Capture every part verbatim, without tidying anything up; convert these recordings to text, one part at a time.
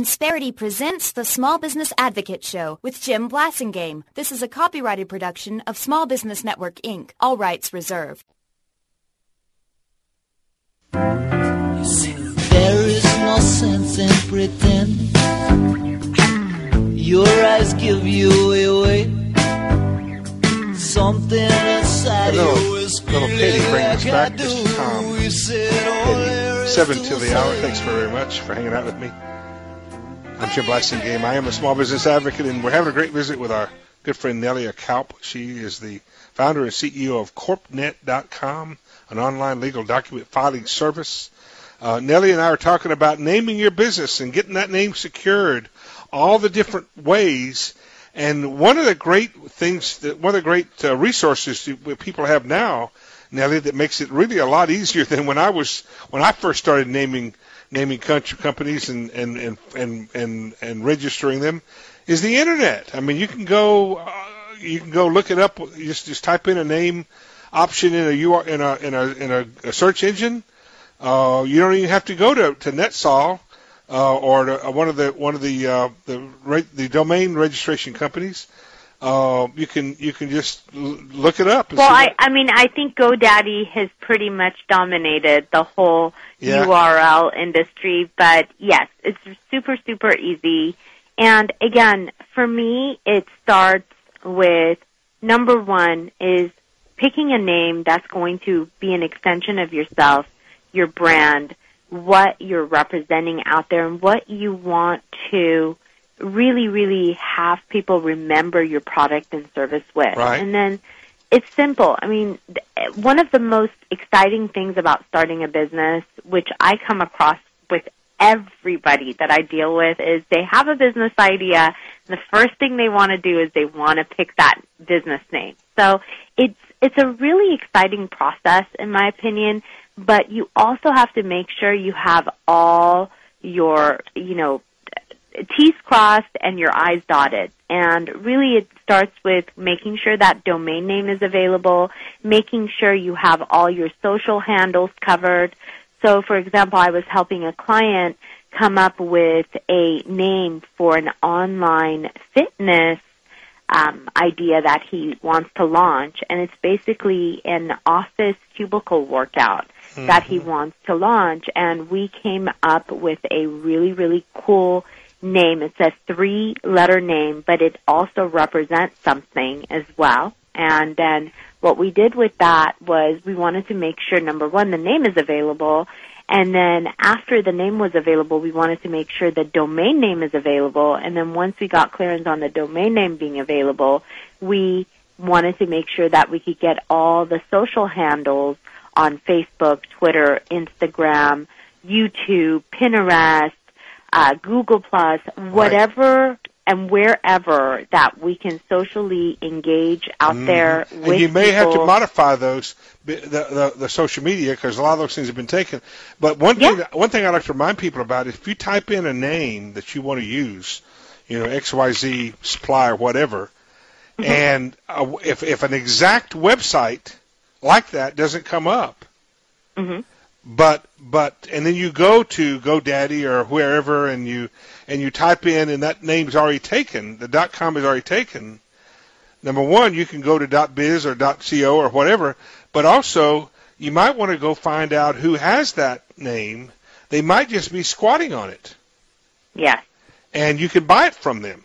Insperity presents the Small Business Advocate Show with Jim Blasingame. This is a copyrighted production of Small Business Network, Incorporated. All rights reserved. You see, there is no sense in pretending. Your eyes give you away. Something inside you is little Katie bring us back. This is Tom. Katie, seven till the hour. Thanks very much for hanging out with me. I'm Jim Blasingame. I am a small business advocate, and we're having a great visit with our good friend Nelia Kaup. She is the founder and C E O of corp net dot com, an online legal document filing service. Uh, Nelia and I are talking about naming your business and getting that name secured, all the different ways. And one of the great things, that one of the great uh, resources that people have now, Nellie, that makes it really a lot easier than when I was when I first started naming naming country companies and and, and and and and registering them, is the internet. I mean, you can go uh, you can go look it up. You just just type in a name option in a U R in a in a in a, a search engine. Uh, you don't even have to go to to NetSol. Uh, or to, uh, one of the one of the uh, the re- the domain registration companies, uh, you can you can just l- look it up. And well, see I I mean I think GoDaddy has pretty much dominated the whole yeah. U R L industry, but yes, it's super super easy. And again, for me, it starts with number one is picking a name that's going to be an extension of yourself, your brand, what you're representing out there, and what you want to really, really have people remember your product and service with. Right. And then it's simple. I mean, th- one of the most exciting things about starting a business, which I come across with everybody that I deal with, is they have a business idea, and the first thing they want to do is they want to pick that business name. So it's it's a really exciting process, in my opinion. But you also have to make sure you have all your, you know, T's crossed and your I's dotted. And really it starts with making sure that domain name is available, making sure you have all your social handles covered. So, for example, I was helping a client come up with a name for an online fitness Um, idea that he wants to launch, and it's basically an office cubicle workout mm-hmm. that he wants to launch, and we came up with a really, really cool name. It's a three-letter name, but it also represents something as well. And then what we did with that was we wanted to make sure, number one, the name is available, and then after the name was available, we wanted to make sure the domain name is available. And then once we got clearance on the domain name being available, we wanted to make sure that we could get all the social handles on Facebook, Twitter, Instagram, YouTube, Pinterest, uh, Google Plus, whatever right. and wherever that we can socially engage out mm. there with And you may people. have to modify those, the, the, the social media, because a lot of those things have been taken. But one yeah. thing, one thing I like to remind people about is if you type in a name that you want to use, you know, X Y Z Supply or whatever, mm-hmm. and uh, if if an exact website like that doesn't come up, mm-hmm. but but and then you go to GoDaddy or wherever and you and you type in and that name's already taken, the .com is already taken. Number one, you can go to .biz or .co or whatever, but also you might want to go find out who has that name. They might just be squatting on it. Yes. And you can buy it from them.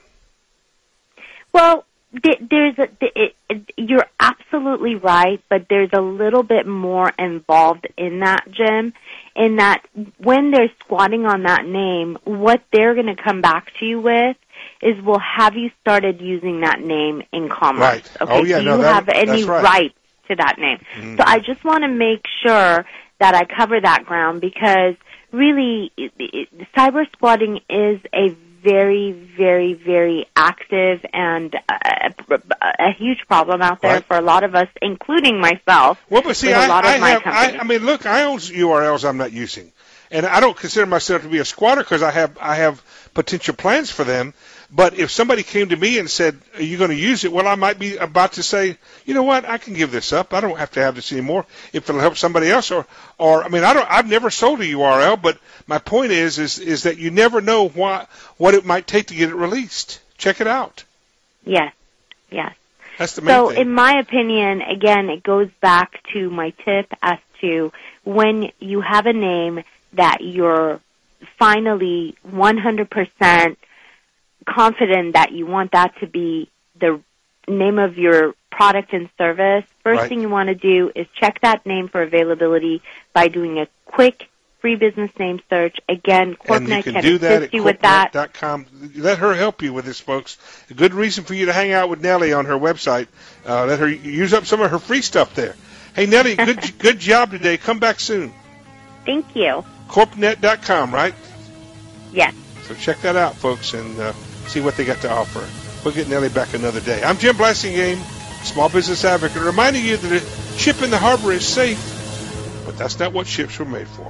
Well, there's a, it, it, you're absolutely right, but there's a little bit more involved in that, Jim, in that when they're squatting on that name, what they're going to come back to you with is, well, have you started using that name in commerce? Right. Okay, oh, yeah, do no, you that, have any right. rights to that name? Mm-hmm. So I just want to make sure that I cover that ground, because really it, it, cyber squatting is a very, very, very active and a, a huge problem out there right. for a lot of us, including myself. Well, but see, with I, a lot of I, my have, I, companies. I mean, look, I own U R Ls I'm not using, and I don't consider myself to be a squatter because I have I have potential plans for them. But if somebody came to me and said, are you going to use it? Well, I might be about to say, you know what, I can give this up. I don't have to have this anymore if it'll help somebody else. Or, or I mean, I don't, I've never sold a U R L, but my point is, is, is that you never know what, what it might take to get it released. Check it out. Yes, yes. That's the main so, thing. So in my opinion, again, it goes back to my tip as to when you have a name that you're finally one hundred percent confident that you want that to be the name of your product and service, first right. thing you want to do is check that name for availability by doing a quick free business name search. Again, CorpNet can, can do that assist you with that. Corp net dot com. Let her help you with this, folks. A good reason for you to hang out with Nellie on her website. Uh, let her use up some of her free stuff there. Hey, Nellie, good good job today. Come back soon. Thank you. Corp net dot com, right? Yes. So check that out, folks, and uh, see what they got to offer. We'll get Nellie back another day. I'm Jim Blasingame, Small Business Advocate, reminding you that a ship in the harbor is safe, but that's not what ships were made for.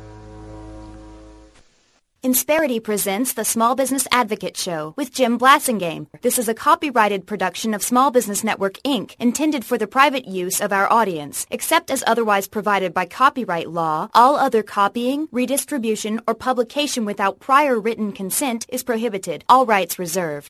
Insperity presents the Small Business Advocate Show with Jim Blasingame. This is a copyrighted production of Small Business Network, Incorporated, intended for the private use of our audience. Except as otherwise provided by copyright law, all other copying, redistribution, or publication without prior written consent is prohibited. All rights reserved.